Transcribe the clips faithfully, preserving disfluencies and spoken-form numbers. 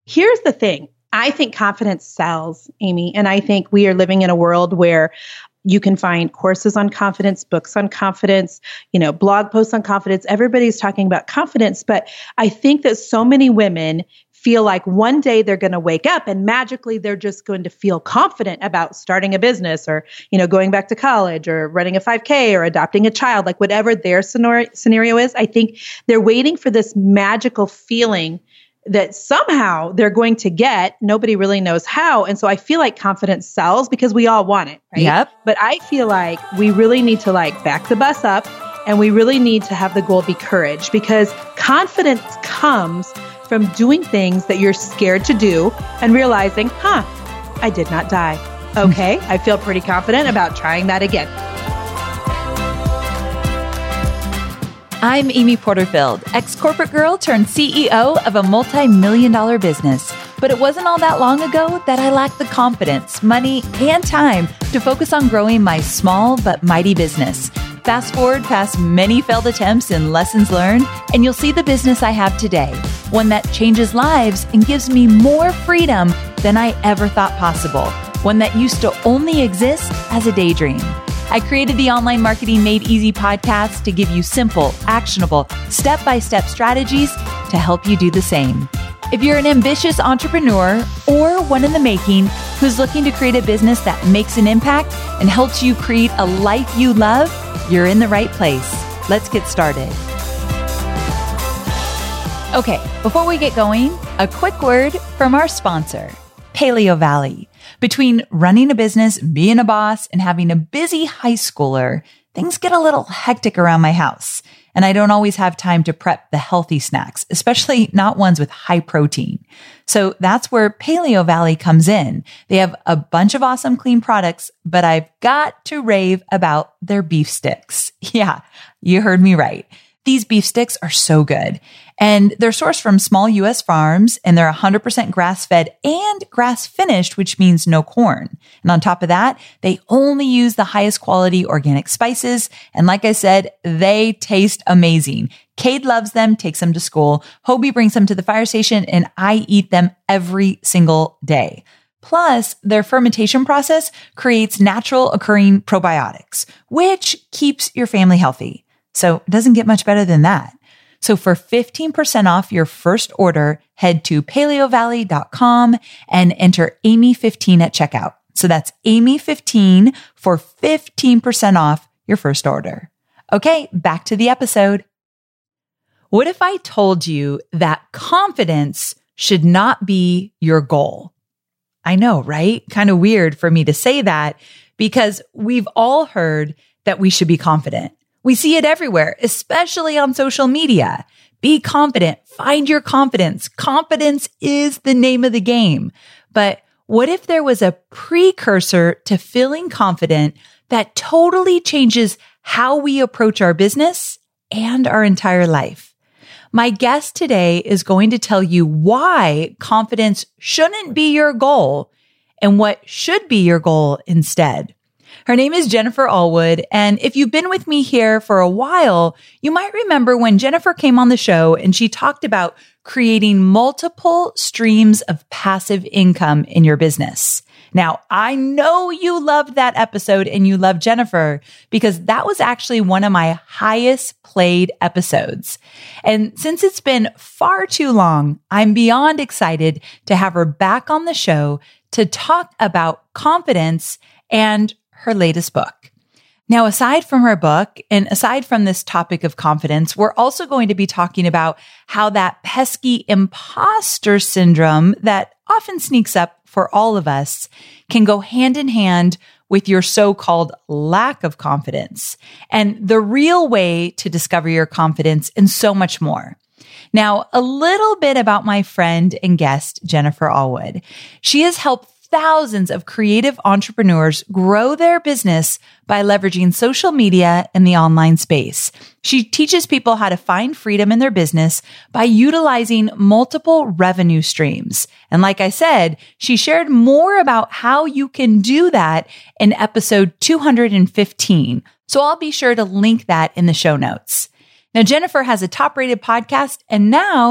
Here's the thing. I think confidence sells, Amy. And I think we are living in a world where you can find courses on confidence, books on confidence, you know, blog posts on confidence. Everybody's talking about confidence. But I think that so many women feel like one day they're going to wake up and magically they're just going to feel confident about starting a business or, you know, going back to college or running a five K or adopting a child, like whatever their scenario scenario is. I think they're waiting for this magical feeling that somehow they're going to get. Nobody really knows how. And so I feel like confidence sells because we all want it, right? Yep. But I feel like we really need to like back the bus up and we really need to have the goal be courage, because confidence comes from doing things that you're scared to do and realizing, huh, I did not die. Okay, I feel pretty confident about trying that again. I'm Amy Porterfield, ex-corporate girl turned C E O of a multi-million dollar business. But it wasn't all that long ago that I lacked the confidence, money, and time to focus on growing my small but mighty business. Fast forward past many failed attempts and lessons learned, and you'll see the business I have today, one that changes lives and gives me more freedom than I ever thought possible, one that used to only exist as a daydream. I created the Online Marketing Made Easy podcast to give you simple, actionable, step-by-step strategies to help you do the same. If you're an ambitious entrepreneur or one in the making who's looking to create a business that makes an impact and helps you create a life you love, you're in the right place. Let's get started. Okay, before we get going, a quick word from our sponsor, Paleo Valley. Between running a business, being a boss, and having a busy high schooler, things get a little hectic around my house. And I don't always have time to prep the healthy snacks, especially not ones with high protein. So that's where Paleo Valley comes in. They have a bunch of awesome clean products, but I've got to rave about their beef sticks. Yeah, you heard me right. These beef sticks are so good. And they're sourced from small U S farms, and they're one hundred percent grass-fed and grass-finished, which means no corn. And on top of that, they only use the highest quality organic spices. And like I said, they taste amazing. Cade loves them, takes them to school. Hobie brings them to the fire station, and I eat them every single day. Plus, their fermentation process creates natural occurring probiotics, which keeps your family healthy. So it doesn't get much better than that. So for fifteen percent off your first order, head to paleo valley dot com and enter Amy fifteen at checkout. So that's Amy fifteen for fifteen percent off your first order. Okay, back to the episode. What if I told you that confidence should not be your goal? I know, right? Kind of weird for me to say that because we've all heard that we should be confident. We see it everywhere, especially on social media. Be confident. Find your confidence. Confidence is the name of the game. But what if there was a precursor to feeling confident that totally changes how we approach our business and our entire life? My guest today is going to tell you why confidence shouldn't be your goal and what should be your goal instead. Her name is Jennifer Allwood, and if you've been with me here for a while, you might remember when Jennifer came on the show and she talked about creating multiple streams of passive income in your business. Now, I know you loved that episode and you love Jennifer because that was actually one of my highest played episodes. And since it's been far too long, I'm beyond excited to have her back on the show to talk about confidence and her latest book. Now, aside from her book and aside from this topic of confidence, we're also going to be talking about how that pesky imposter syndrome that often sneaks up for all of us can go hand in hand with your so-called lack of confidence and the real way to discover your confidence and so much more. Now, a little bit about my friend and guest, Jennifer Allwood. She has helped thousands of creative entrepreneurs grow their business by leveraging social media and the online space. She teaches people how to find freedom in their business by utilizing multiple revenue streams. And like I said, she shared more about how you can do that in episode two hundred fifteen. So I'll be sure to link that in the show notes. Now, Jennifer has a top-rated podcast, and now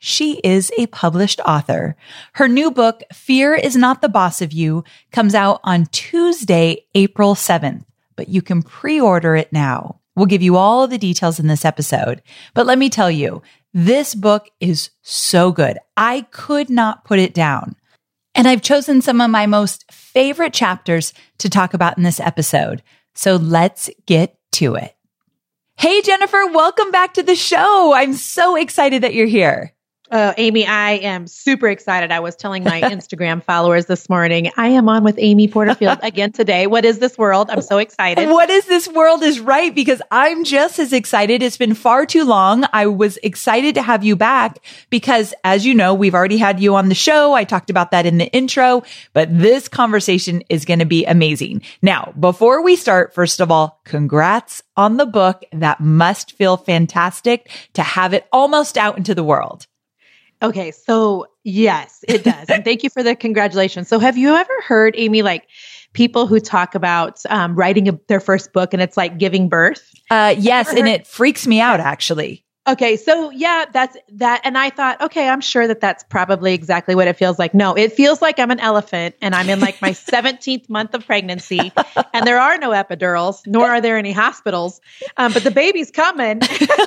She is a published author. Her new book, Fear is Not the Boss of You, comes out on Tuesday, April seventh, but you can pre-order it now. We'll give you all the details in this episode. But let me tell you, this book is so good. I could not put it down. And I've chosen some of my most favorite chapters to talk about in this episode. So let's get to it. Hey, Jennifer, welcome back to the show. I'm so excited that you're here. Uh, Amy, I am super excited. I was telling my Instagram followers this morning, I am on with Amy Porterfield again today. What is this world? I'm so excited. What is this world is right, because I'm just as excited. It's been far too long. I was excited to have you back because, as you know, we've already had you on the show. I talked about that in the intro, but this conversation is going to be amazing. Now, before we start, first of all, congrats on the book. That must feel fantastic to have it almost out into the world. Okay, so yes, it does. And thank you for the congratulations. So have you ever heard, Amy, like people who talk about um, writing a, their first book and it's like giving birth? Uh, yes, and it freaks me out, actually. Okay, so yeah, that's that. And I thought, okay, I'm sure that that's probably exactly what it feels like. No, it feels like I'm an elephant and I'm in like my seventeenth month of pregnancy and there are no epidurals, nor are there any hospitals, um, but the baby's coming.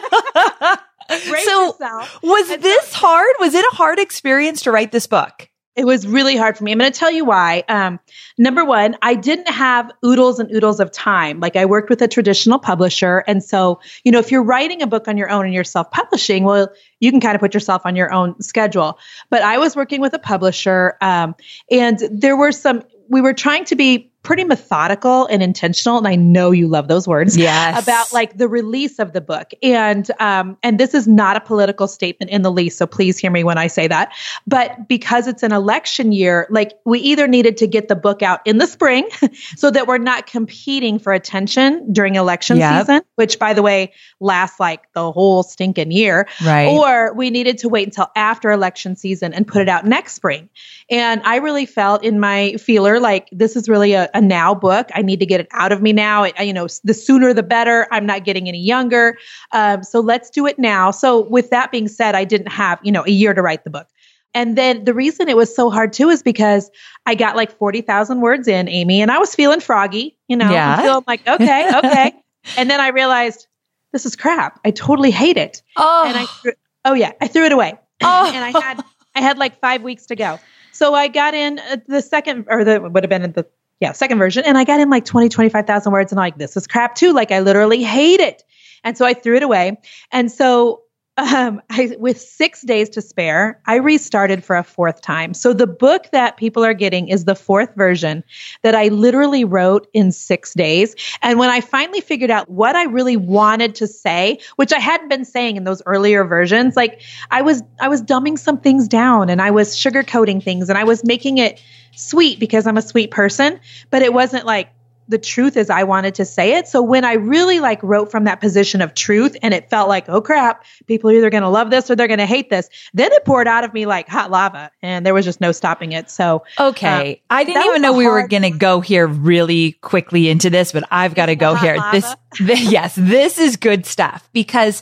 Brace so yourself. was and this so, hard? Was it a hard experience to write this book? It was really hard for me. I'm going to tell you why. Um, number one, I didn't have oodles and oodles of time. Like I worked with a traditional publisher. And so, you know, if you're writing a book on your own and you're self-publishing, well, you can kind of put yourself on your own schedule. But I was working with a publisher um, and there were some, we were trying to be pretty methodical and intentional. And I know you love those words. Yes. About like the release of the book. And, um, and this is not a political statement in the least. So please hear me when I say that. But because it's an election year, like we either needed to get the book out in the spring so that we're not competing for attention during election yep. season, which by the way, lasts like the whole stinking year. Right. Or we needed to wait until after election season and put it out next spring. And I really felt in my feeler, like this is really a, a now book. I need to get it out of me now. It, you know, the sooner the better. I'm not getting any younger. Um, so let's do it now. So with that being said, I didn't have, you know, a year to write the book. And then the reason it was so hard too is because I got like forty thousand words in, Amy, and I was feeling froggy, you know, yeah. I'm feeling like, okay, okay. And then I realized this is crap. I totally hate it. Oh, and I threw, oh yeah, I threw it away. Oh. And I had, I had like five weeks to go. So I got in the second, or the would have been in the yeah second version, and I got in like twenty, twenty-five thousand words, and I'm like, this is crap too. Like I literally hate it, and so I threw it away. And so, um, I with six days to spare, I restarted for a fourth time. So the book that people are getting is the fourth version that I literally wrote in six days. And when I finally figured out what I really wanted to say, which I hadn't been saying in those earlier versions, like I was, I was dumbing some things down and I was sugarcoating things and I was making it sweet because I'm a sweet person, but it wasn't like the truth as I wanted to say it. So when I really like wrote from that position of truth and it felt like, oh crap, people are either going to love this or they're going to hate this, then it poured out of me like hot lava and there was just no stopping it. So, okay. Um, I didn't even know we were going to go here really quickly into this, but I've got to go here. Lava. This, this, yes, this is good stuff because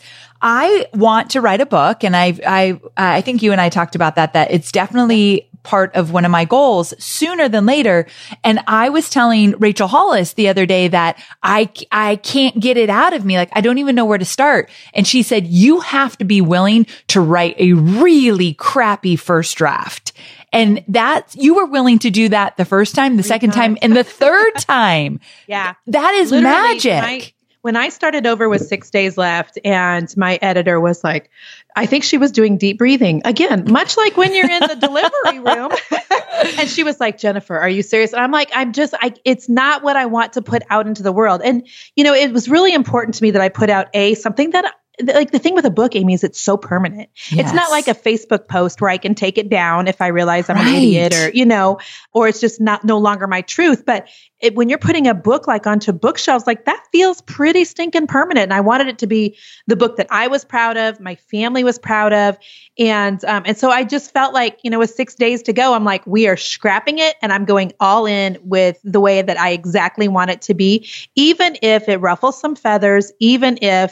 I want to write a book. And I, I, I think you and I talked about that, that it's definitely part of one of my goals sooner than later. And I was telling Rachel Hollis the other day that I, I can't get it out of me. Like, I don't even know where to start. And she said, you have to be willing to write a really crappy first draft. And that you were willing to do that the first time, the Three second times. time, and the third time. Yeah. That is Literally, magic. When I, when I started over with six days left and my editor was like, I think she was doing deep breathing again, much like when you're in the delivery room. And she was like, Jennifer, are you serious? And I'm like, I'm just, I, it's not what I want to put out into the world. And, you know, it was really important to me that I put out a, something that like the thing with a book, Amy, is it's so permanent. Yes. It's not like a Facebook post where I can take it down if I realize I'm right. an idiot or, you know, or it's just not no longer my truth. But it, when you're putting a book like onto bookshelves, like that feels pretty stinking permanent. And I wanted it to be the book that I was proud of, my family was proud of. And, um, and so I just felt like, you know, with six days to go, I'm like, we are scrapping it and I'm going all in with the way that I exactly want it to be, even if it ruffles some feathers, even if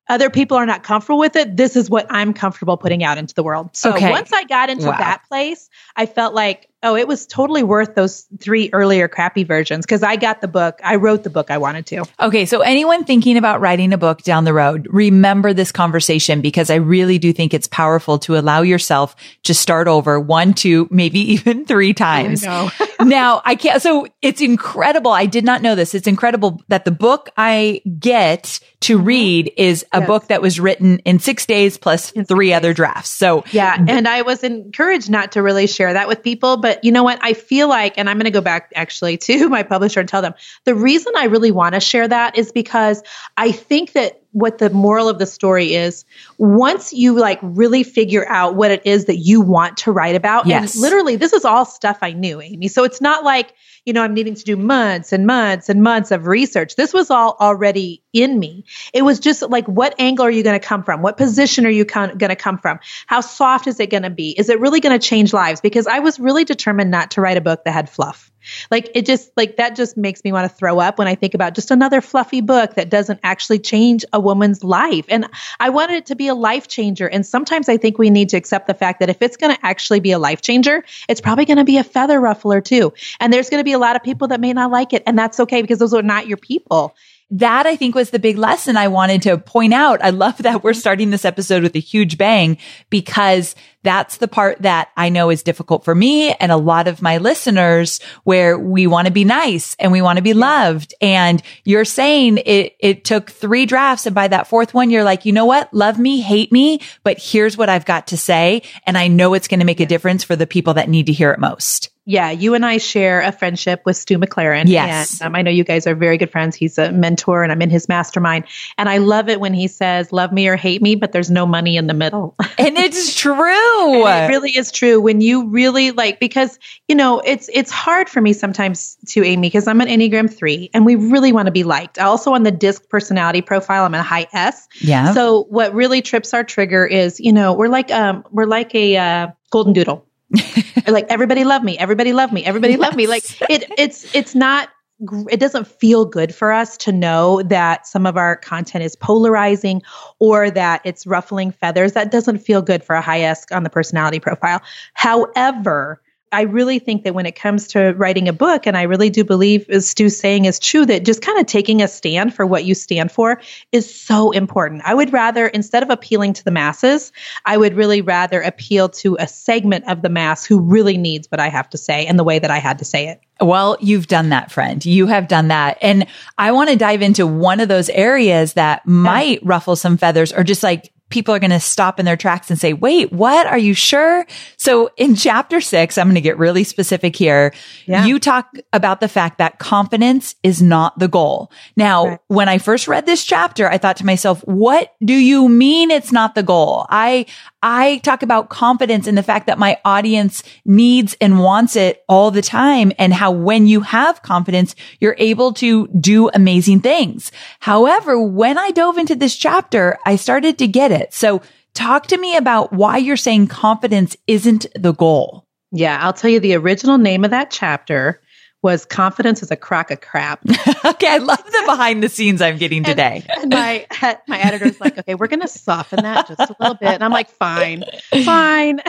other people are not comfortable with it, this is what I'm comfortable putting out into the world. So okay. once I got into wow. that place, I felt like, oh, it was totally worth those three earlier crappy versions because I got the book. I wrote the book I wanted to. Okay. So anyone thinking about writing a book down the road, remember this conversation because I really do think it's powerful to allow yourself to start over one, two, maybe even three times. I know. Now I can't. So it's incredible. I did not know this. It's incredible that the book I get to read is a yes. book that was written in six days plus in three other drafts. So yeah. And I was encouraged not to really share that with people, but you know what? I feel like, and I'm going to go back actually to my publisher and tell them the reason I really want to share that is because I think that what the moral of the story is, once you like really figure out what it is that you want to write about, yes. and literally this is all stuff I knew, Amy. So it's not like, you know, I'm needing to do months and months and months of research. This was all already in me. It was just like, what angle are you going to come from? What position are you con- going to come from? How soft is it going to be? Is it really going to change lives? Because I was really determined not to write a book that had fluff. Like it just like that just makes me want to throw up when I think about just another fluffy book that doesn't actually change a woman's life. And I wanted it to be a life changer. And sometimes I think we need to accept the fact that if it's going to actually be a life changer, it's probably going to be a feather ruffler too. And there's going to be a lot of people that may not like it. And that's okay because those are not your people. That I think was the big lesson I wanted to point out. I love that we're starting this episode with a huge bang because that's the part that I know is difficult for me and a lot of my listeners where we want to be nice and we want to be loved. And you're saying it, it took three drafts. And by that fourth one, you're like, you know what? Love me, hate me, but here's what I've got to say. And I know it's going to make a difference for the people that need to hear it most. Yeah, you and I share a friendship with Stu McLaren. Yes. And um, I know you guys are very good friends. He's a mentor and I'm in his mastermind. And I love it when he says, love me or hate me, but there's no money in the middle. And it's true. And it really is true when you really like, because, you know, it's it's hard for me sometimes to, Amy, because I'm an Enneagram three and we really want to be liked. Also on the DISC personality profile, I'm a high S. Yeah. So what really trips our trigger is, you know, we're like, um, we're like a uh, golden doodle. Like everybody love me, everybody love me, everybody yes. love me. Like it, it's, it's not, it doesn't feel good for us to know that some of our content is polarizing or that it's ruffling feathers. That doesn't feel good for a high S on the personality profile. However, I really think that when it comes to writing a book, and I really do believe, as Stu's saying is true, that just kind of taking a stand for what you stand for is so important. I would rather, instead of appealing to the masses, I would really rather appeal to a segment of the mass who really needs what I have to say and the way that I had to say it. Well, you've done that, friend. You have done that. And I want to dive into one of those areas that might yeah. ruffle some feathers or just like people are going to stop in their tracks and say, wait, what? Are you sure? So in chapter six, I'm going to get really specific here. Yeah. You talk about the fact that confidence is not the goal. Now, right. when I first read this chapter, I thought to myself, what do you mean it's not the goal? I, I talk about confidence and the fact that my audience needs and wants it all the time and how when you have confidence, you're able to do amazing things. However, when I dove into this chapter, I started to get it. So talk to me about why you're saying confidence isn't the goal. Yeah, I'll tell you the original name of that chapter was Confidence is a Crock of Crap. Okay, I love the behind the scenes I'm getting today. And, and my my editor's like, okay, we're going to soften that just a little bit. And I'm like, fine, fine.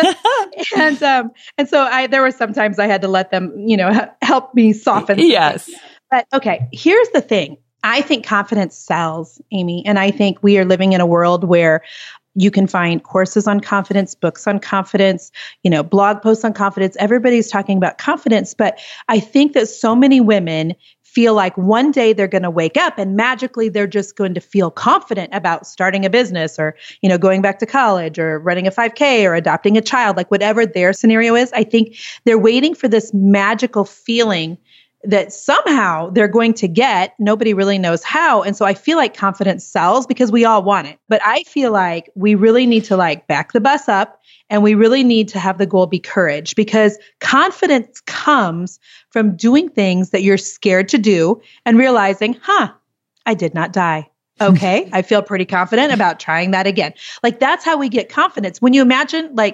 and um, and so I there were sometimes I had to let them, you know, help me soften. Yes. But okay, here's the thing. I think confidence sells, Amy. And I think we are living in a world where you can find courses on confidence, books on confidence, you know, blog posts on confidence. Everybody's talking about confidence. But I think that so many women feel like one day they're going to wake up and magically they're just going to feel confident about starting a business or, you know, going back to college or running a five K or adopting a child, like whatever their scenario is. I think they're waiting for this magical feeling that somehow they're going to get. Nobody really knows how. And so I feel like confidence sells because we all want it. But I feel like we really need to like back the bus up and we really need to have the goal be courage, because confidence comes from doing things that you're scared to do and realizing, huh, I did not die. Okay, I feel pretty confident about trying that again. Like that's how we get confidence. When you imagine like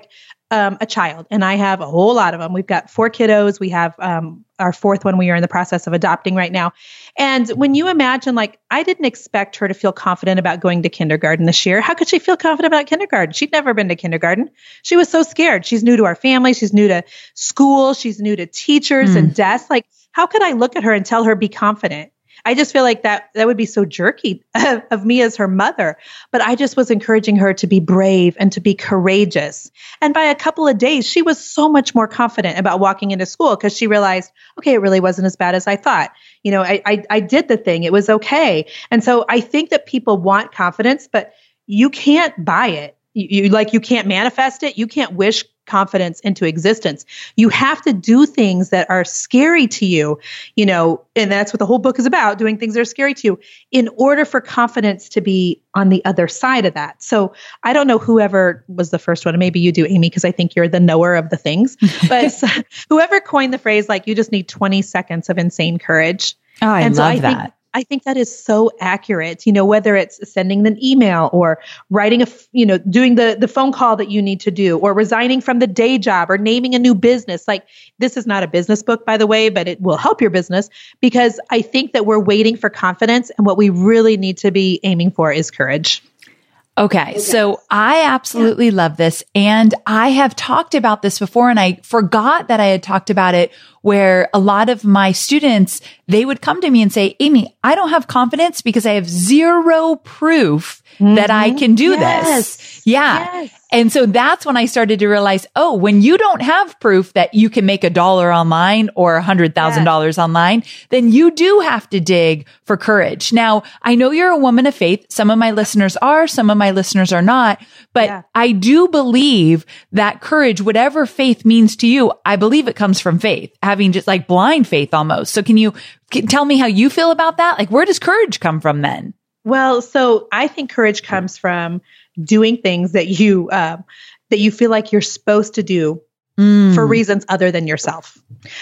um, a child, and I have a whole lot of them. We've got four kiddos. We have um, our fourth one we are in the process of adopting right now. And when you imagine, like, I didn't expect her to feel confident about going to kindergarten this year. How could she feel confident about kindergarten? She'd never been to kindergarten. She was so scared. She's new to our family. She's new to school. She's new to teachers mm. and desks. Like, how could I look at her and tell her, be confident? I just feel like that that would be so jerky of, of me as her mother. But I just was encouraging her to be brave and to be courageous. And by a couple of days, she was so much more confident about walking into school because she realized, okay, it really wasn't as bad as I thought. You know, I, I I did the thing. It was okay. And so I think that people want confidence, but you can't buy it. You, you like you can't manifest it. You can't wish confidence into existence. You have to do things that are scary to you, you know, and that's what the whole book is about, doing things that are scary to you in order for confidence to be on the other side of that. So I don't know whoever was the first one, maybe you do, Amy, because I think you're the knower of the things, but whoever coined the phrase, like, you just need twenty seconds of insane courage. Oh, I and love so I that. Think, I think that is so accurate, you know, whether it's sending an email or writing a, you know, doing the, the phone call that you need to do, or resigning from the day job, or naming a new business. Like, this is not a business book, by the way, but it will help your business, because I think that we're waiting for confidence, and what we really need to be aiming for is courage. Okay, so I absolutely yeah. love this. And I have talked about this before, and I forgot that I had talked about it, where a lot of my students, they would come to me and say, Amy, I don't have confidence because I have zero proof mm-hmm. that I can do yes. this. Yeah. Yes. And so that's when I started to realize, oh, when you don't have proof that you can make a dollar online or a hundred thousand dollars yes. online, then you do have to dig for courage. Now, I know you're a woman of faith. Some of my listeners are, some of my listeners are not, but yeah. I do believe that courage, whatever faith means to you, I believe it comes from faith, having just like blind faith almost. So can you can, tell me how you feel about that? Like, where does courage come from then? Well, so I think courage comes from doing things that you uh, that you feel like you're supposed to do mm. for reasons other than yourself.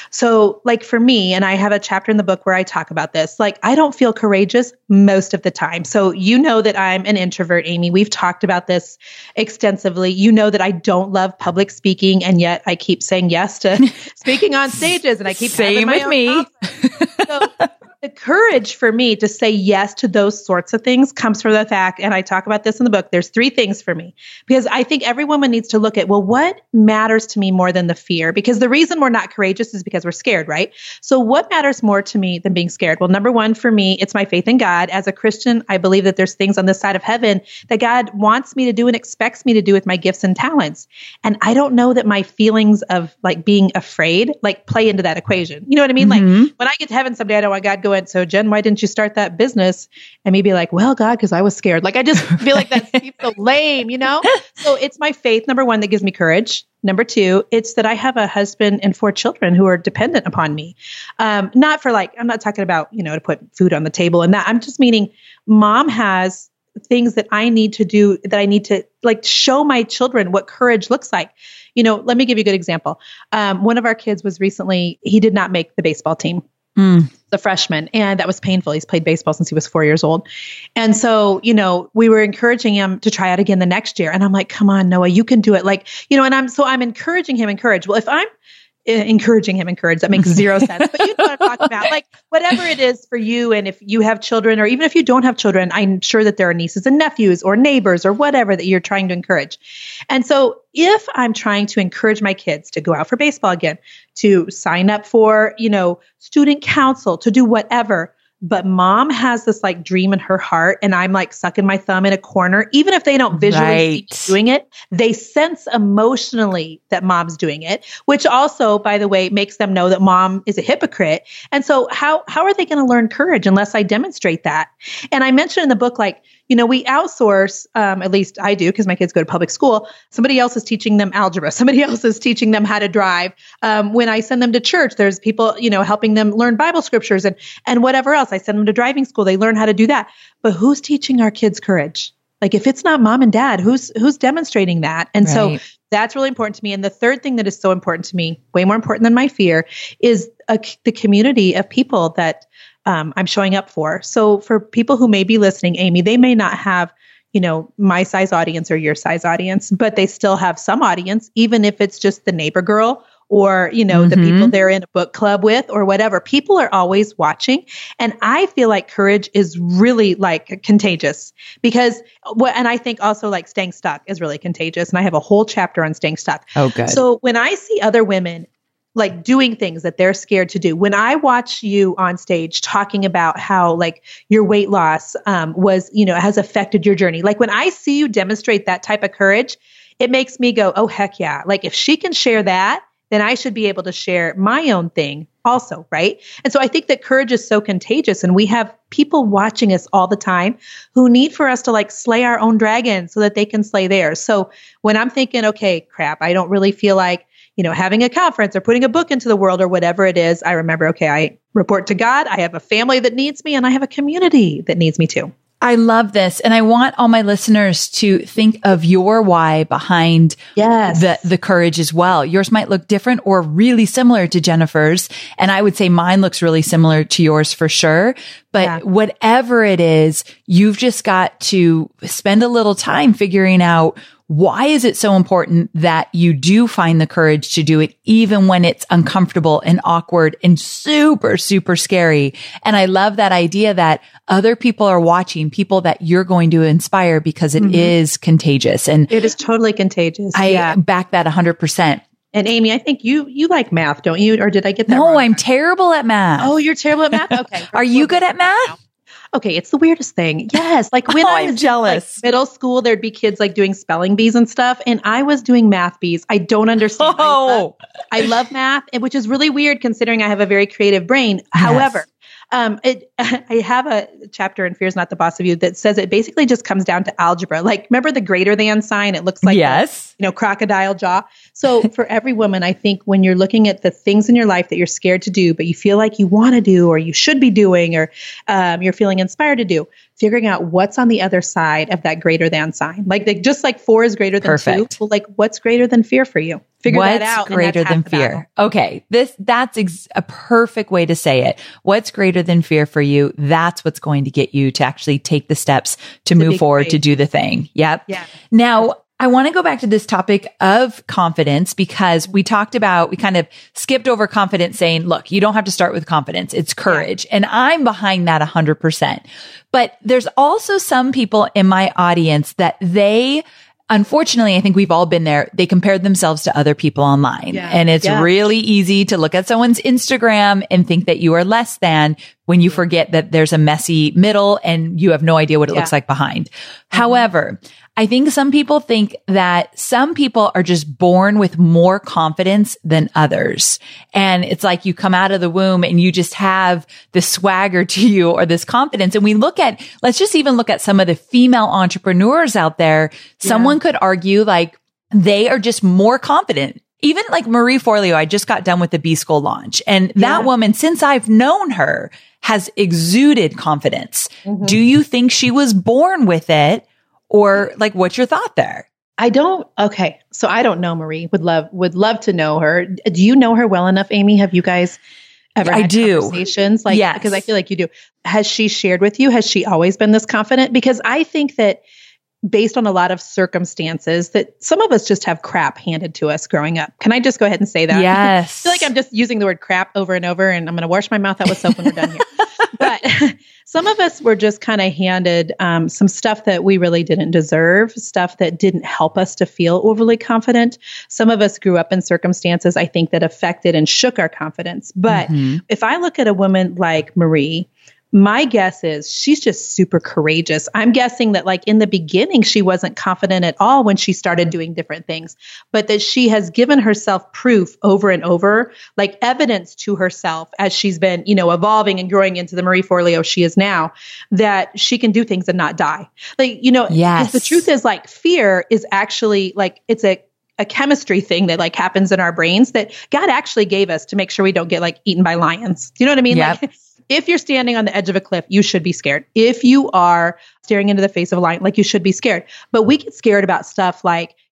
So, like for me, and I have a chapter in the book where I talk about this, like, I don't feel courageous most of the time. So you know that I'm an introvert, Amy. We've talked about this extensively. You know that I don't love public speaking, and yet I keep saying yes to speaking on stages, and I keep same having my with me. So the courage for me to say yes to those sorts of things comes from the fact, and I talk about this in the book, there's three things for me, because I think every woman needs to look at, well, what matters to me more than the fear? Because the reason we're not courageous is because we're scared, right? So what matters more to me than being scared? Well, number one, for me, it's my faith in God. As a Christian, I believe that there's things on this side of heaven that God wants me to do and expects me to do with my gifts and talents. And I don't know that my feelings of like being afraid, like play into that equation. You know what I mean? Mm-hmm. Like when I get to heaven someday, I don't want God going, so Jen, why didn't you start that business? And me be like, well, God, because I was scared. Like, I just feel like that seems so lame, you know? So it's my faith, number one, that gives me courage. Number two, it's that I have a husband and four children who are dependent upon me. Um, not for like, I'm not talking about, you know, to put food on the table and that. I'm just meaning mom has things that I need to do, that I need to like show my children what courage looks like. You know, let me give you a good example. Um, one of our kids was recently, he did not make the baseball team. Mm. The freshman. And that was painful. He's played baseball since he was four years old. And so, you know, we were encouraging him to try out again the next year. And I'm like, come on, Noah, you can do it. Like, you know, and I'm, so I'm encouraging him, encourage. Well, if I'm encouraging him, encourage, that makes zero sense, but you know what I'm talking about. Like whatever it is for you. And if you have children, or even if you don't have children, I'm sure that there are nieces and nephews or neighbors or whatever that you're trying to encourage. And so if I'm trying to encourage my kids to go out for baseball again, to sign up for, you know, student council, to do whatever, but mom has this like dream in her heart, and I'm like sucking my thumb in a corner, even if they don't visually right. see me doing it, they sense emotionally that mom's doing it, which also, by the way, makes them know that mom is a hypocrite. And so how, how are they going to learn courage unless I demonstrate that? And I mentioned in the book, like, you know, we outsource, um, at least I do, because my kids go to public school. Somebody else is teaching them algebra. Somebody else is teaching them how to drive. Um, when I send them to church, there's people, you know, helping them learn Bible scriptures and, and whatever else. I send them to driving school. They learn how to do that. But who's teaching our kids courage? Like if it's not mom and dad, who's, who's demonstrating that? And right. so that's really important to me. And the third thing that is so important to me, way more important than my fear, is a, the community of people that Um, I'm showing up for. So for people who may be listening, Amy, they may not have, you know, my size audience or your size audience, but they still have some audience, even if it's just the neighbor girl or, you know, mm-hmm. the people they're in a book club with or whatever. People are always watching. And I feel like courage is really like contagious because, and I think also like staying stuck is really contagious. And I have a whole chapter on staying stuck. Oh, good. So when I see other women like doing things that they're scared to do, when I watch you on stage talking about how like your weight loss um, was, you know, has affected your journey. Like when I see you demonstrate that type of courage, it makes me go, oh, heck yeah. Like if she can share that, then I should be able to share my own thing also, right? And so I think that courage is so contagious and we have people watching us all the time who need for us to like slay our own dragon so that they can slay theirs. So when I'm thinking, okay, crap, I don't really feel like, you know, having a conference or putting a book into the world or whatever it is, I remember, okay, I report to God, I have a family that needs me and I have a community that needs me too. I love this. And I want all my listeners to think of your why behind yes. the, the courage as well. Yours might look different or really similar to Jennifer's. And I would say mine looks really similar to yours for sure. But yeah. whatever it is, you've just got to spend a little time figuring out why is it so important that you do find the courage to do it, even when it's uncomfortable and awkward and super, super scary? And I love that idea that other people are watching, people that you're going to inspire because it mm-hmm. is contagious. And it is totally contagious. I yeah. back that one hundred percent. And Amy, I think you you like math, don't you? Or did I get that no, wrong? No, I'm terrible at math. Oh, you're terrible at math? Okay. Are you good at math? Okay, it's the weirdest thing. Yes, like when oh, I was I'm jealous. In, like, middle school, there'd be kids like doing spelling bees and stuff, and I was doing math bees. I don't understand. Oh. I, love, I love math, which is really weird considering I have a very creative brain. Yes. However, um, it, I have a chapter in Fear is Not the Boss of You that says it basically just comes down to algebra. Like, remember the greater than sign? It looks like yes. a, you know, crocodile jaw. So for every woman, I think when you're looking at the things in your life that you're scared to do, but you feel like you want to do, or you should be doing, or um, you're feeling inspired to do, figuring out what's on the other side of that greater than sign. Like, they, just like four is greater than Perfect. two. Well, like what's greater than fear for you? Figure what's that out. What's greater than fear? Okay. This, that's ex- a perfect way to say it. What's greater than fear for you? That's what's going to get you to actually take the steps to, to move forward, great. to do the thing. Yep. Yeah. Now, I want to go back to this topic of confidence because we talked about, we kind of skipped over confidence saying, look, you don't have to start with confidence. It's courage. Yeah. And I'm behind that a hundred percent. But there's also some people in my audience that they, unfortunately, I think we've all been there. They compared themselves to other people online. Yeah. And it's yeah. really easy to look at someone's Instagram and think that you are less than when you forget that there's a messy middle and you have no idea what it yeah. looks like behind. Mm-hmm. However, I think some people think that some people are just born with more confidence than others. And it's like you come out of the womb and you just have this swagger to you or this confidence. And we look at, let's just even look at some of the female entrepreneurs out there. Yeah. Someone could argue like they are just more confident. Even like Marie Forleo, I just got done with the B-School launch. And that yeah. woman, since I've known her, has exuded confidence. Mm-hmm. Do you think she was born with it? Or like, what's your thought there? I don't. Okay. So I don't know Marie. Would love, would love to know her. Do you know her well enough, Amy? Have you guys ever I had do. conversations? Like, yes. because I feel like you do. Has she shared with you? Has she always been this confident? Because I think that based on a lot of circumstances that some of us just have crap handed to us growing up. Can I just go ahead and say that? Yes. I feel like I'm just using the word crap over and over, and I'm going to wash my mouth out with soap when we're done here. But some of us were just kind of handed um, some stuff that we really didn't deserve, stuff that didn't help us to feel overly confident. Some of us grew up in circumstances, I think, that affected and shook our confidence. But mm-hmm. if I look at a woman like Marie, my guess is she's just super courageous. I'm guessing that like in the beginning, she wasn't confident at all when she started doing different things, but that she has given herself proof over and over, like evidence to herself as she's been, you know, evolving and growing into the Marie Forleo she is now, that she can do things and not die. Like, you know, yes. the truth is like fear is actually like, it's a a chemistry thing that like happens in our brains that God actually gave us to make sure we don't get like eaten by lions. Do you know what I mean? Yep. Like, if you're standing on the edge of a cliff, you should be scared. If you are staring into the face of a lion, like you should be scared. But we get scared about stuff like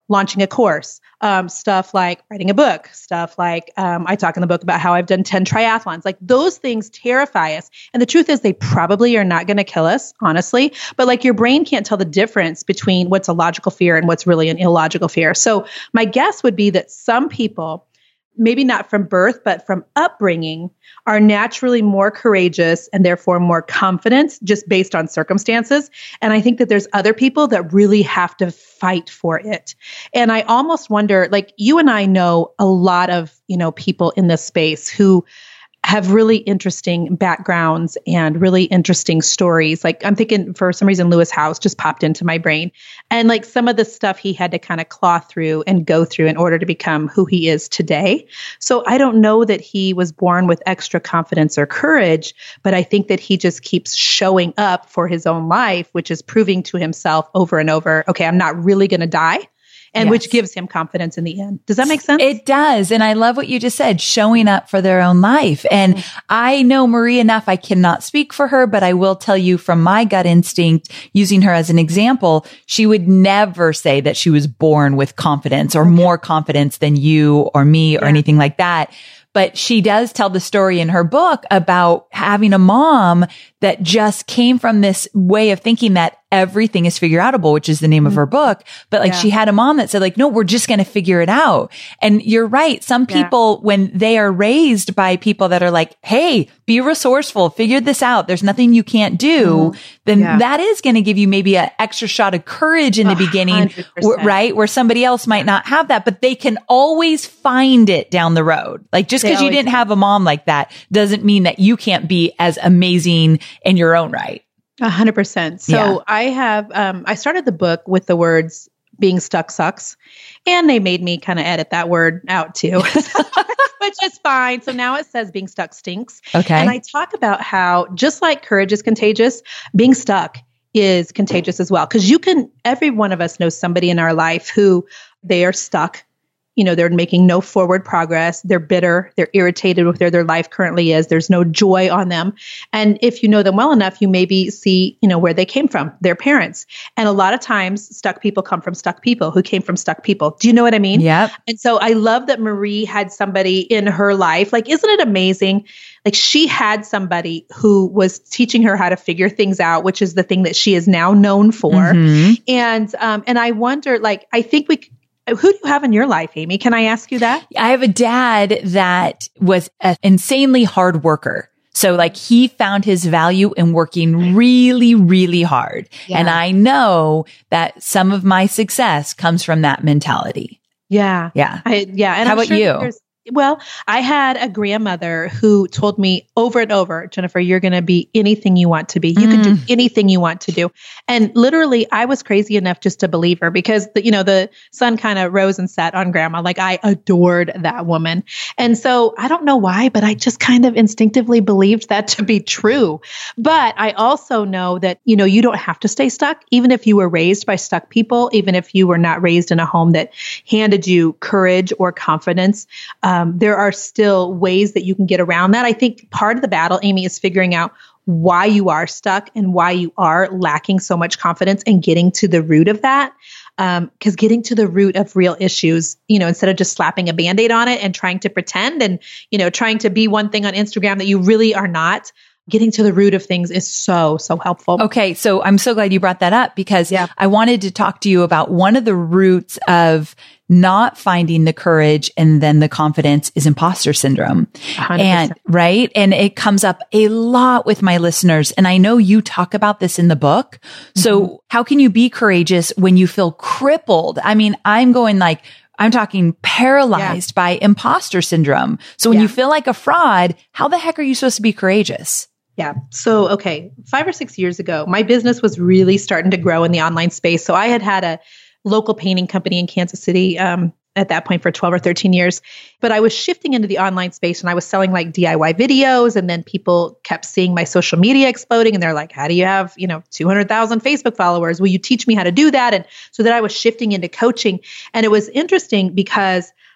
launching a course, um, stuff like writing a book, stuff like um, I talk in the book about how I've done ten triathlons. Like those things terrify us. And the truth is they probably are not going to kill us, honestly. But like your brain can't tell the difference between what's a logical fear and what's really an illogical fear. So my guess would be that some people, maybe not from birth, but from upbringing, are naturally more courageous and therefore more confident just based on circumstances. And I think that there's other people that really have to fight for it. And I almost wonder, like you and I know a lot of, you know, people in this space who have really interesting backgrounds and really interesting stories. Like I'm thinking for some reason, Lewis Howes just popped into my brain, and like some of the stuff he had to kind of claw through and go through in order to become who he is today. So I don't know that he was born with extra confidence or courage, but I think that he just keeps showing up for his own life, which is proving to himself over and over, okay, I'm not really going to die. And yes. Which gives him confidence in the end. Does that make sense? It does. And I love what you just said, showing up for their own life. And mm-hmm. I know Marie enough. I cannot speak for her, but I will tell you from my gut instinct, using her as an example, she would never say that she was born with confidence or okay. more confidence than you or me yeah. or anything like that. But she does tell the story in her book about having a mom that just came from this way of thinking that everything is figure outable, which is the name mm-hmm. of her book. But like yeah. she had a mom that said like, no, we're just going to figure it out. And you're right. Some people, yeah. when they are raised by people that are like, hey, be resourceful, figure this out. There's nothing you can't do. Mm-hmm. Then yeah. that is going to give you maybe an extra shot of courage in the beginning, w- right? Where somebody else might not have that, but they can always find it down the road. Like just because you didn't have a mom like that doesn't mean that you can't be as amazing in your own right. A hundred percent. So yeah. I have, um, I started the book with the words being stuck sucks, and they made me kind of edit that word out too, which is fine. So now it says being stuck stinks. Okay. And I talk about how just like courage is contagious, being stuck is contagious as well. Cause you can, every one of us knows somebody in our life who they are stuck. You know, they're making no forward progress. They're bitter. They're irritated with where their life currently is. There's no joy on them. And if you know them well enough, you maybe see, you know, where they came from, their parents. And a lot of times stuck people come from stuck people who came from stuck people. Do you know what I mean? Yeah. And so I love that Marie had somebody in her life. Like, isn't it amazing? Like she had somebody who was teaching her how to figure things out, which is the thing that she is now known for. Mm-hmm. And, um, and I wonder, like, I think we Who do you have in your life, Amy? Can I ask you that? I have a dad that was an insanely hard worker. So like he found his value in working really, really hard. Yeah. And I know that some of my success comes from that mentality. Yeah. Yeah. I, yeah. And How I'm about sure you? Well, I had a grandmother who told me over and over, Jennifer, you're going to be anything you want to be. You mm. can do anything you want to do. And literally, I was crazy enough just to believe her because, the, you know, the sun kind of rose and set on grandma. Like I adored that woman. And so I don't know why, but I just kind of instinctively believed that to be true. But I also know that, you know, you don't have to stay stuck, even if you were raised by stuck people, even if you were not raised in a home that handed you courage or confidence. Um, Um, there are still ways that you can get around that. I think part of the battle, Amy, is figuring out why you are stuck and why you are lacking so much confidence and getting to the root of that. Um, because getting to the root of real issues, you know, instead of just slapping a Band-Aid on it and trying to pretend and, you know, trying to be one thing on Instagram that you really are not, getting to the root of things is so, so helpful. Okay. So I'm so glad you brought that up because yeah. I wanted to talk to you about one of the roots of not finding the courage and then the confidence is imposter syndrome. one hundred percent. And right. And it comes up a lot with my listeners. And I know you talk about this in the book. Mm-hmm. So how can you be courageous when you feel crippled? I mean, I'm going like, I'm talking paralyzed yeah. by imposter syndrome. So when yeah. you feel like a fraud, how the heck are you supposed to be courageous? Yeah. So, okay. Five or six years ago, my business was really starting to grow in the online space. So I had had a local painting company in Kansas City um, at that point for twelve or thirteen years. But I was shifting into the online space and I was selling like D I Y videos. And then people kept seeing my social media exploding. And they're like, how do you have, you know, two hundred thousand Facebook followers? Will you teach me how to do that? And so that I was shifting into coaching. And it was interesting because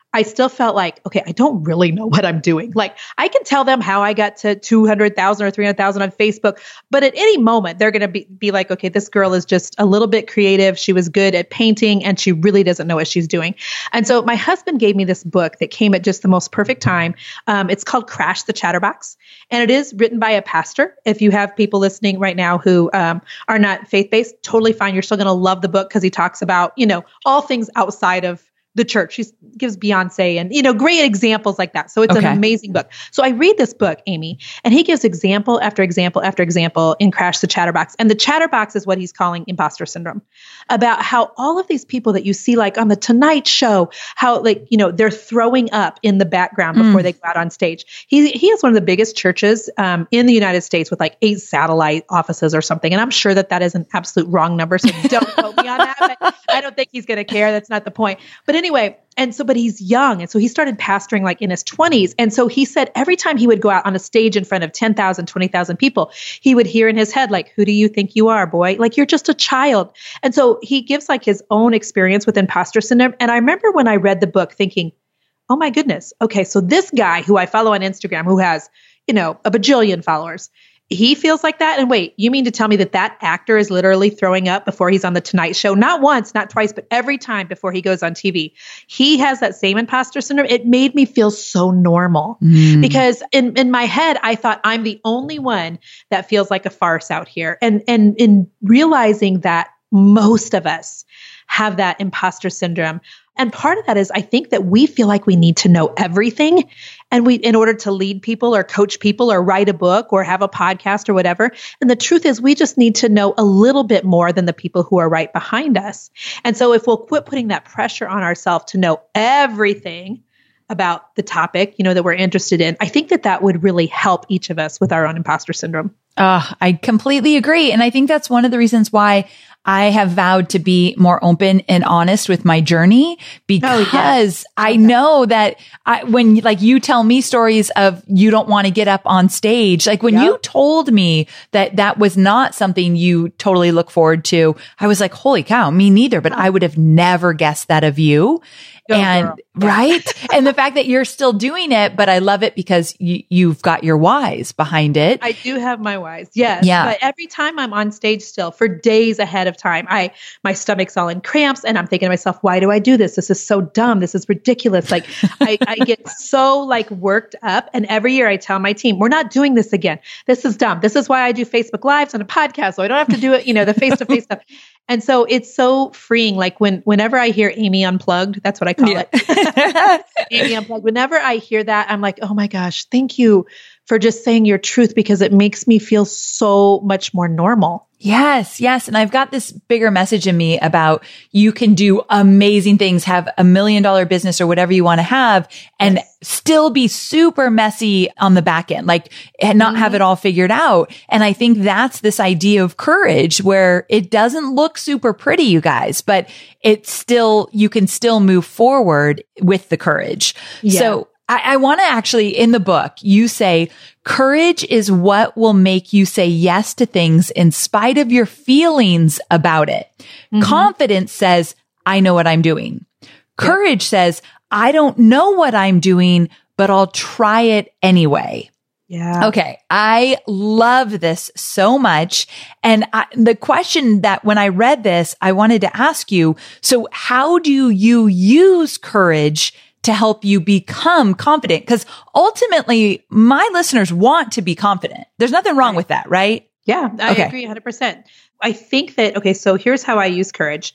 I still felt like, okay, I don't really know what I'm doing. Like I can tell them how I got to two hundred thousand or three hundred thousand on Facebook, but at any moment they're going to be, be like, okay, this girl is just a little bit creative. She was good at painting and she really doesn't know what she's doing. And so my husband gave me this book that came at just the most perfect time. Um, it's called Crash the Chatterbox, and it is written by a pastor. If you have people listening right now who um, are not faith-based, totally fine. You're still going to love the book because he talks about, you know, all things outside of the church. She gives Beyonce and, you know, great examples like that. So it's okay. An amazing book. So I read this book, Amy, and he gives example after example after example in Crash the Chatterbox. And the chatterbox is what he's calling imposter syndrome, about how all of these people that you see like on the Tonight Show, how like, you know, they're throwing up in the background before mm. they go out on stage. He he has one of the biggest churches um, in the United States with like eight satellite offices or something. And I'm sure that that is an absolute wrong number. So don't quote me on that. But I don't think he's going to care. That's not the point. But anyway, and so, but he's young. And so he started pastoring like in his twenties. And so he said every time he would go out on a stage in front of ten thousand, twenty thousand people, he would hear in his head, like, who do you think you are, boy? Like, you're just a child. And so he gives like his own experience with imposter syndrome. And I remember when I read the book thinking, oh my goodness. Okay. So this guy who I follow on Instagram, who has, you know, a bajillion followers, he feels like that. And wait, you mean to tell me that that actor is literally throwing up before he's on the Tonight Show? Not once, not twice, but every time before he goes on T V. He has that same imposter syndrome. It made me feel so normal mm. because in, in my head, I thought I'm the only one that feels like a farce out here. And, and in realizing that most of us have that imposter syndrome. And part of that is I think that we feel like we need to know everything. And we, in order to lead people or coach people or write a book or have a podcast or whatever. And the truth is we just need to know a little bit more than the people who are right behind us. And so if we'll quit putting that pressure on ourselves to know everything about the topic, you know, that we're interested in, I think that that would really help each of us with our own imposter syndrome. Uh, I completely agree. And I think that's one of the reasons why I have vowed to be more open and honest with my journey, because oh, yes. I know that I, when like you tell me stories of you don't want to get up on stage, like when yep. you told me that that was not something you totally look forward to, I was like, holy cow, me neither, but I would have never guessed that of you. Go and girl. Right. And the fact that you're still doing it, but I love it because you, you've got your whys behind it. I do have my whys. Yes. Yeah. But every time I'm on stage still for days ahead of time, I, my stomach's all in cramps and I'm thinking to myself, why do I do this? This is so dumb. This is ridiculous. Like I, I get so like worked up. And every year I tell my team, we're not doing this again. This is dumb. This is why I do Facebook Lives and a podcast. So I don't have to do it, you know, the face-to-face stuff. And so it's so freeing. Like when, whenever I hear Amy Unplugged, that's what I call yeah. it. Amy Unplugged. Whenever I hear that, I'm like, oh my gosh, thank you for just saying your truth, because it makes me feel so much more normal. Yes, yes. And I've got this bigger message in me about you can do amazing things, have a million dollar business or whatever you want to have, and yes. still be super messy on the back end, like and not mm-hmm. have it all figured out. And I think that's this idea of courage where it doesn't look super pretty, you guys, but it's still, you can still move forward with the courage. Yeah. So I, I want to actually, in the book, you say, courage is what will make you say yes to things in spite of your feelings about it. Mm-hmm. Confidence says, I know what I'm doing. Courage yep. says, I don't know what I'm doing, but I'll try it anyway. Yeah. Okay. I love this so much. And I, the question that when I read this, I wanted to ask you, so how do you use courage to help you become confident? Because ultimately, my listeners want to be confident. There's nothing wrong right. with that, right? Yeah, I okay. agree one hundred percent. I think that, okay, so here's how I use courage.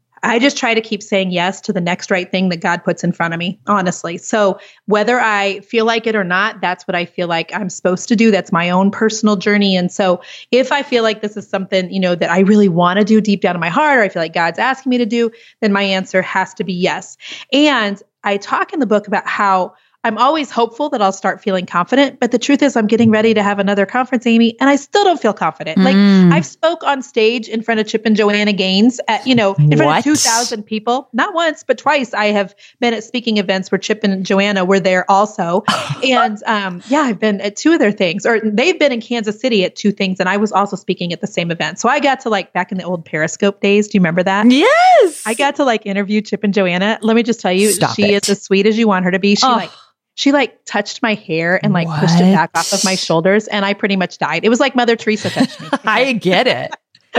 I just try to keep saying yes to the next right thing that God puts in front of me, honestly. So whether I feel like it or not, that's what I feel like I'm supposed to do. That's my own personal journey. And so if I feel like this is something, you know, that I really want to do deep down in my heart, or I feel like God's asking me to do, then my answer has to be yes. And I talk in the book about how I'm always hopeful that I'll start feeling confident. But the truth is I'm getting ready to have another conference, Amy, and I still don't feel confident. Mm. Like I've spoke on stage in front of Chip and Joanna Gaines at, you know, in front what? of two thousand people, not once, but twice. I have been at speaking events where Chip and Joanna were there also. and um, yeah, I've been at two of their things, or they've been in Kansas City at two things. And I was also speaking at the same event. So I got to like back in the old Periscope days. Do you remember that? Yes. I got to like interview Chip and Joanna. Let me just tell you, Stop she it. is as sweet as you want her to be. She oh. like, she like touched my hair and like what? pushed it back off of my shoulders. And I pretty much died. It was like Mother Teresa touched me. I get it.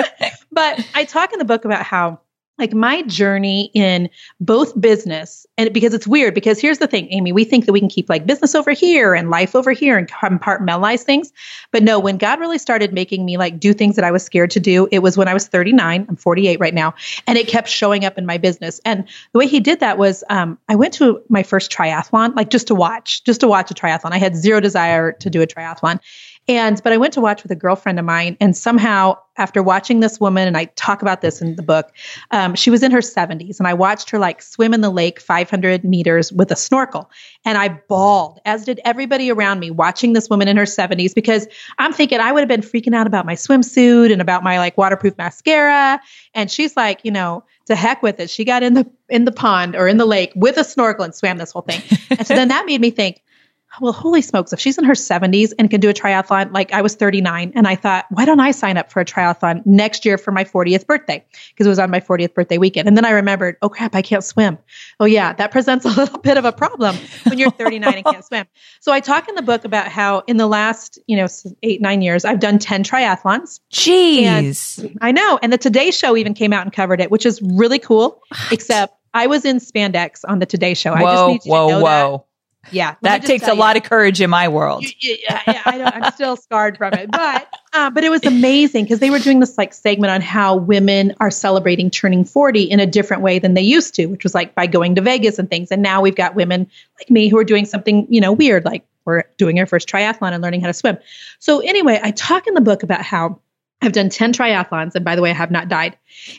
But I talk in the book about how like my journey in both business and because it's weird because here's the thing, Amy, we think that we can keep like business over here and life over here and compartmentalize things. But no, when God really started making me like do things that I was scared to do, it was when I was thirty-nine, I'm forty-eight right now. And it kept showing up in my business. And the way he did that was um, I went to my first triathlon, like just to watch, just to watch a triathlon. I had zero desire to do a triathlon. And, but I went to watch with a girlfriend of mine and somehow after watching this woman, and I talk about this in the book, um, she was in her seventies and I watched her like swim in the lake five hundred meters with a snorkel. And I bawled, as did everybody around me watching this woman in her seventies, because I'm thinking I would have been freaking out about my swimsuit and about my like waterproof mascara. And she's like, you know, to heck with it. She got in the, in the pond or in the lake with a snorkel and swam this whole thing. And so then that made me think, well, holy smokes, if she's in her seventies and can do a triathlon, like I was thirty-nine and I thought, why don't I sign up for a triathlon next year for my fortieth birthday? Because it was on my fortieth birthday weekend. And then I remembered, oh crap, I can't swim. Oh yeah, that presents a little bit of a problem when you're thirty-nine and can't swim. So I talk in the book about how in the last, you know, eight, nine years, I've done ten triathlons. Jeez. And I know. And the Today Show even came out and covered it, which is really cool, what? Except I was in spandex on the Today Show. Whoa, I just need you whoa, to know whoa. that. Yeah. That takes a you. lot of courage in my world. Yeah, yeah, I don't, I'm still scarred from it. But uh, but it was amazing because they were doing this like segment on how women are celebrating turning forty in a different way than they used to, which was like by going to Vegas and things. And now we've got women like me who are doing something, you know, weird, like we're doing our first triathlon and learning how to swim. So anyway, I talk in the book about how I've done ten triathlons. And by the way, I have not died.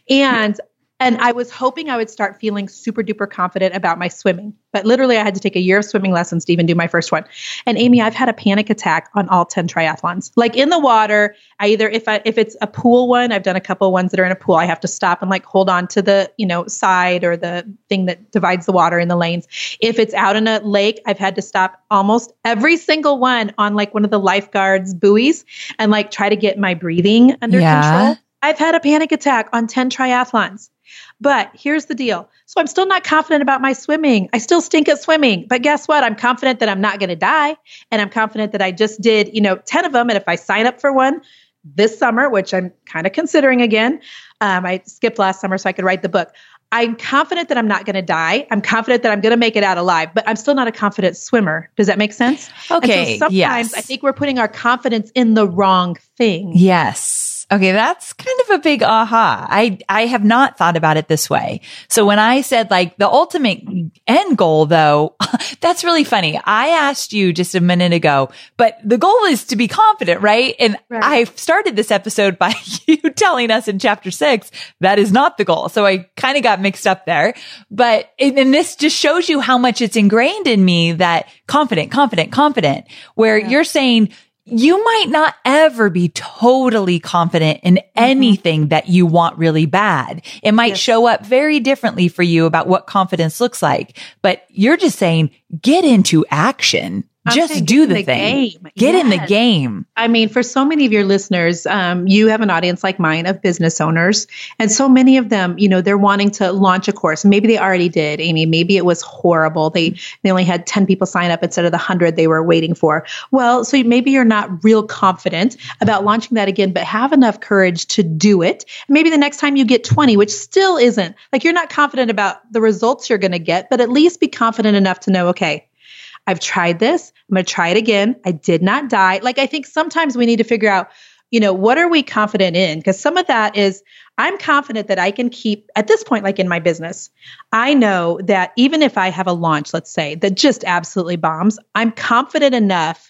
And And I was hoping I would start feeling super duper confident about my swimming. But literally I had to take a year of swimming lessons to even do my first one. And Amy, I've had a panic attack on all ten triathlons. Like in the water, I either, if I, if it's a pool one, I've done a couple of ones that are in a pool. I have to stop and like hold on to the, you know, side or the thing that divides the water in the lanes. If it's out in a lake, I've had to stop almost every single one on like one of the lifeguards buoys and like try to get my breathing under yeah. control. I've had a panic attack on ten triathlons. But here's the deal. So I'm still not confident about my swimming. I still stink at swimming. But guess what? I'm confident that I'm not going to die. And I'm confident that I just did, you know, ten of them. And if I sign up for one this summer, which I'm kind of considering again, um, I skipped last summer so I could write the book. I'm confident that I'm not going to die. I'm confident that I'm going to make it out alive, but I'm still not a confident swimmer. Does that make sense? Okay. And so sometimes yes. I think we're putting our confidence in the wrong thing. Yes. Okay, that's kind of a big aha. I, I have not thought about it this way. So when I said like the ultimate end goal though, that's really funny. I asked you just a minute ago, but the goal is to be confident, right? And right. I started this episode by you telling us in chapter six, that is not the goal. So I kind of got mixed up there, but, and this just shows you how much it's ingrained in me that confident, confident, confident, where yeah. you're saying, you might not ever be totally confident in anything mm-hmm. that you want really bad. It might yes. show up very differently for you about what confidence looks like, but you're just saying, get into action. I'm Just do the, the thing. Game. Get yes. in the game. I mean, for so many of your listeners, um, you have an audience like mine of business owners. And so many of them, you know, they're wanting to launch a course. Maybe they already did, Amy. Maybe it was horrible. They they only had ten people sign up instead of the one hundred they were waiting for. Well, so maybe you're not real confident about launching that again, but have enough courage to do it. Maybe the next time you get twenty, which still isn't, like you're not confident about the results you're going to get, but at least be confident enough to know, okay, I've tried this. I'm going to try it again. I did not die. Like, I think sometimes we need to figure out, you know, what are we confident in? Because some of that is, I'm confident that I can keep, at this point, like in my business, I know that even if I have a launch, let's say, that just absolutely bombs, I'm confident enough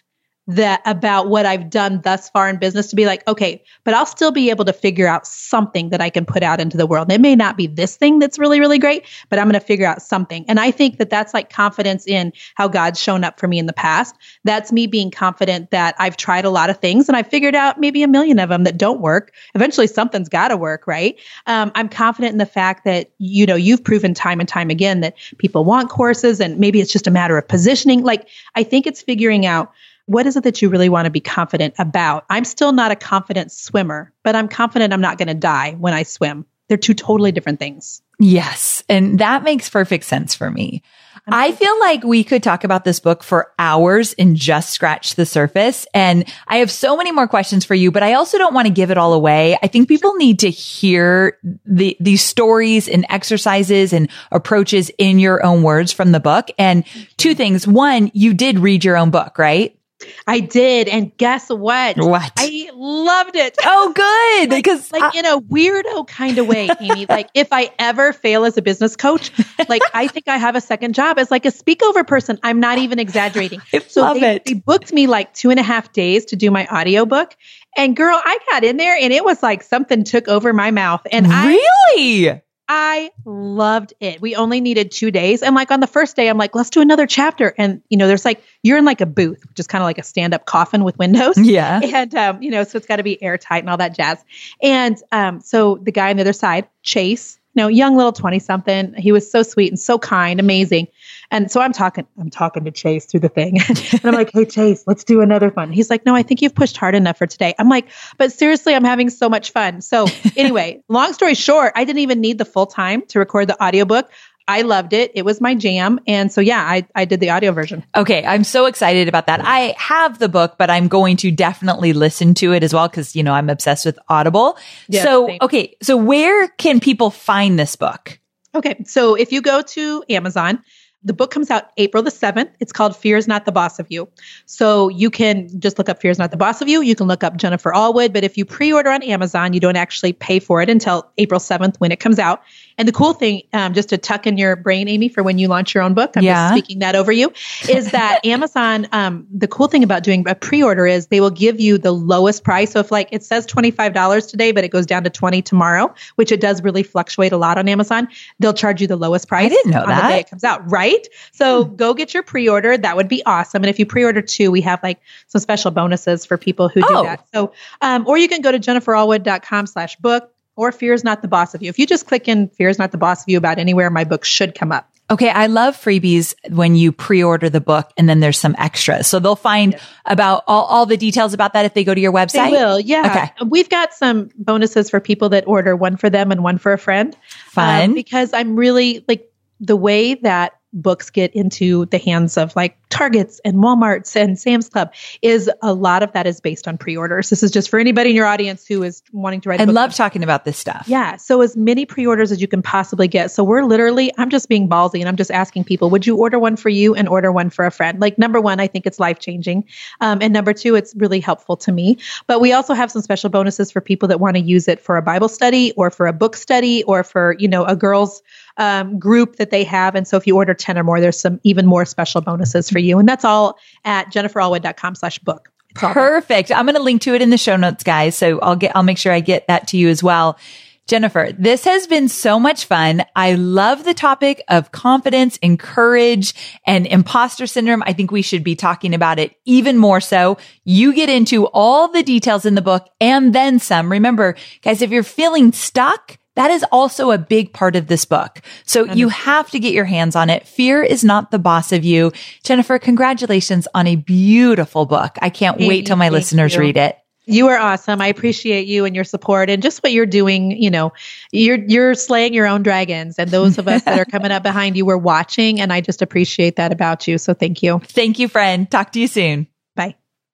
that about what I've done thus far in business to be like, okay, but I'll still be able to figure out something that I can put out into the world. It may not be this thing that's really, really great, but I'm going to figure out something. And I think that that's like confidence in how God's shown up for me in the past. That's me being confident that I've tried a lot of things and I figured out maybe a million of them that don't work. Eventually something's got to work, right? Um, I'm confident in the fact that, you know, you've proven time and time again that people want courses and maybe it's just a matter of positioning. Like, I think it's figuring out what is it that you really want to be confident about? I'm still not a confident swimmer, but I'm confident I'm not going to die when I swim. They're two totally different things. Yes. And that makes perfect sense for me. I feel like we could talk about this book for hours and just scratch the surface. And I have so many more questions for you, but I also don't want to give it all away. I think people need to hear the, these stories and exercises and approaches in your own words from the book. And two things. One, you did read your own book, right? I did. And guess what? What? I loved it. Oh, good. like, because like I, in a weirdo kind of way, Amy, like if I ever fail as a business coach, like I think I have a second job as like a speak over person. I'm not even exaggerating. I so love they, it. they booked me like two and a half days to do my audiobook. And girl, I got in there and it was like something took over my mouth. And really? I I loved it. We only needed two days. And like on the first day, I'm like, let's do another chapter. And, you know, there's like, you're in like a booth, which is kind of like a stand-up coffin with windows. Yeah. And, um, you know, so it's got to be airtight and all that jazz. And um, so the guy on the other side, Chase, you know, young little twenty something, he was so sweet and so kind, amazing. And so I'm talking, I'm talking to Chase through the thing. And I'm like, hey, Chase, let's do another one. He's like, no, I think you've pushed hard enough for today. I'm like, but seriously, I'm having so much fun. So anyway, long story short, I didn't even need the full time to record the audiobook. I loved it. It was my jam. And so, yeah, I, I did the audio version. Okay. I'm so excited about that. I have the book, but I'm going to definitely listen to it as well. Cause you know, I'm obsessed with Audible. Yeah, so, same. okay. So where can people find this book? Okay. So if you go to Amazon, the book comes out April the seventh. It's called Fear is Not the Boss of You. So you can just look up Fear is Not the Boss of You. You can look up Jennifer Allwood. But if you pre-order on Amazon, you don't actually pay for it until April seventh when it comes out. And the cool thing, um, just to tuck in your brain, Amy, for when you launch your own book, I'm Yeah. just speaking that over you, is that Amazon, um, the cool thing about doing a pre-order is they will give you the lowest price. So if like it says twenty-five dollars today, but it goes down to twenty tomorrow, which it does really fluctuate a lot on Amazon, they'll charge you the lowest price. I didn't know on that. the day it comes out, right? So hmm. go get your pre-order. That would be awesome. And if you pre-order two, we have like some special bonuses for people who Oh. do that. So, um, or you can go to jenniferallwood.com slash book. Or Fear is Not the Boss of You. If you just click in Fear is Not the Boss of You about anywhere, my book should come up. Okay. I love freebies when you pre-order the book and then there's some extras. So they'll find yes. about all, all the details about that if they go to your website. They will. Yeah. Okay. We've got some bonuses for people that order one for them and one for a friend. Fun. Um, because I'm really like the way that books get into the hands of like Targets and Walmarts and Sam's Club is a lot of that is based on pre-orders. This is just for anybody in your audience who is wanting to write a I book. love talking about this stuff. Yeah. So as many pre-orders as you can possibly get. So we're literally, I'm just being ballsy and I'm just asking people, would you order one for you and order one for a friend? Like number one, I think it's life-changing. Um, and number two, it's really helpful to me. But we also have some special bonuses for people that want to use it for a Bible study or for a book study or for, you know, a girls um, group that they have. And so if you order ten or more, there's some even more special bonuses for you. And that's all at jenniferallwood.com slash book. Perfect. I'm going to link to it in the show notes, guys. So I'll get, I'll make sure I get that to you as well. Jennifer, this has been so much fun. I love the topic of confidence and courage and imposter syndrome. I think we should be talking about it even more so. You get into all the details in the book and then some. Remember, guys, if you're feeling stuck, that is also a big part of this book. So you have to get your hands on it. Fear is Not the Boss of You. Jennifer, congratulations on a beautiful book. I can't Amy, wait till my listeners you. read it. You are awesome. I appreciate you and your support and just what you're doing. You know, you're, you're slaying your own dragons, and those of us that are coming up behind you, we're watching, and I just appreciate that about you. So thank you. Thank you, friend. Talk to you soon. Bye.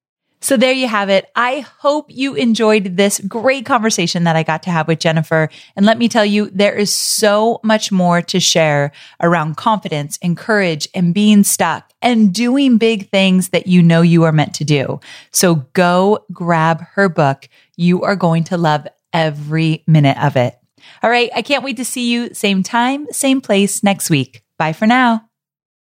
So there you have it. I hope you enjoyed this great conversation that I got to have with Jennifer. And let me tell you, there is so much more to share around confidence and courage and being stuck and doing big things that you know you are meant to do. So go grab her book. You are going to love every minute of it. All right. I can't wait to see you same time, same place next week. Bye for now.